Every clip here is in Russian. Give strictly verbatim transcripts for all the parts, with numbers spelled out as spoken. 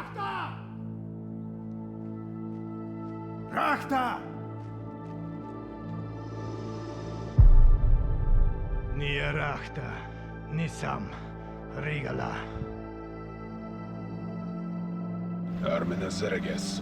Рахта! Рахта! Ni Rachta, ni Sam, Rigala. Armina Zereges.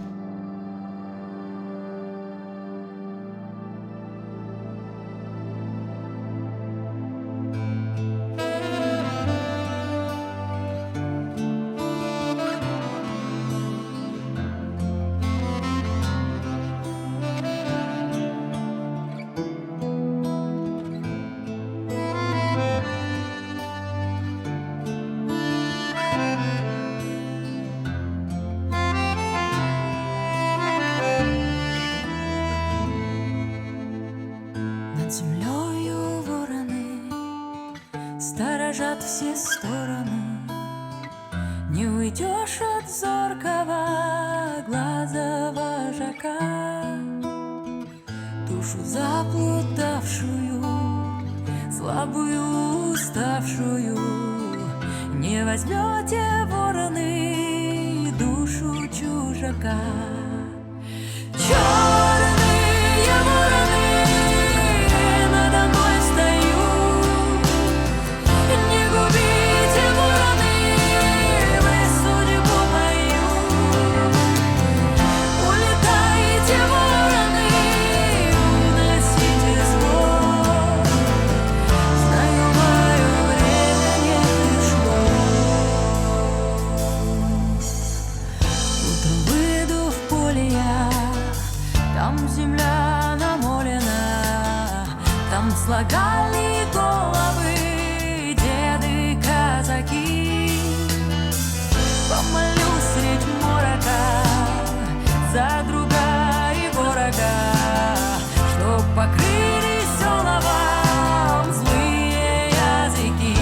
Над землею вороны сторожат все стороны. Не уйдешь от зоркого глаза вожака, душу заплутавшую, слабую, уставшую. Не возьмете вороны душу чужака. Черные вороны надо мной встают. Не губите вороны, вы судьбу мою. Улетайте вороны, уносите зло. Знаю, мое время не пришло. Утром выйду в поле я, там земля намолена, там слагали головы деды казаки. Помолюсь средь морока за друга и ворога, чтоб покрыли селовам злые языки.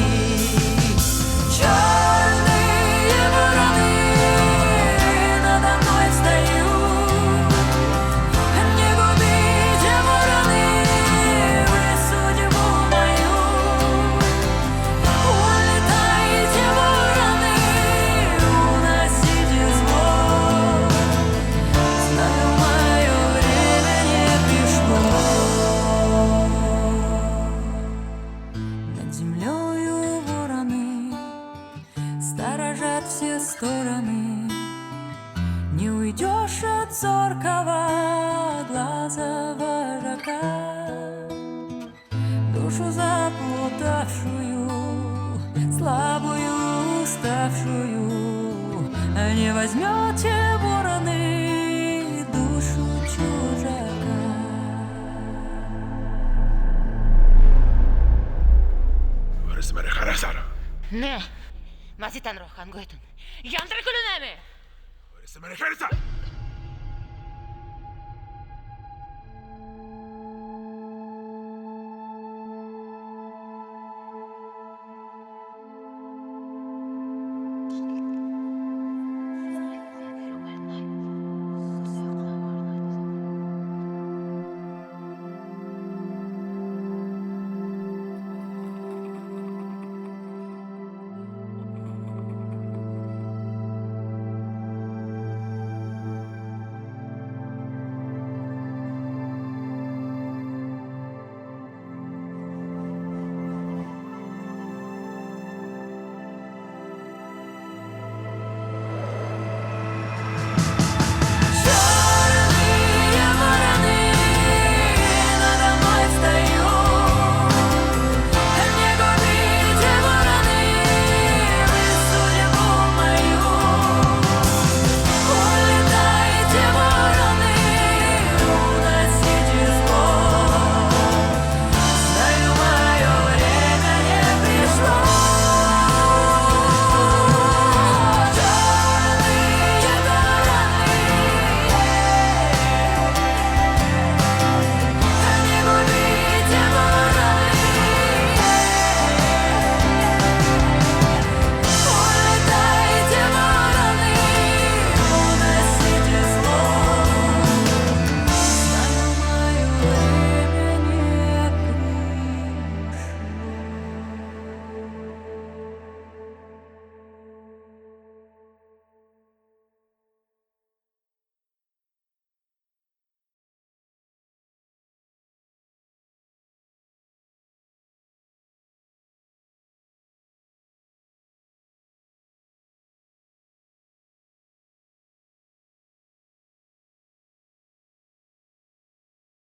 Черные вороны надо мной встают. Не губите вороны, вы судьбу мою. Улетайте вороны, уносите зло. Знаю, мое время не пришло. Над землею вороны сторожат все стороны. Не уйдешь от зоркого глаза вожака, душу заплутавшую, слабую, уставшую. Не возьмете вороны душу чужака. Varismere Harasara. Ne, ma sitan rohkem kui ütlen. Jandre küll näeme! Varismere Harasara.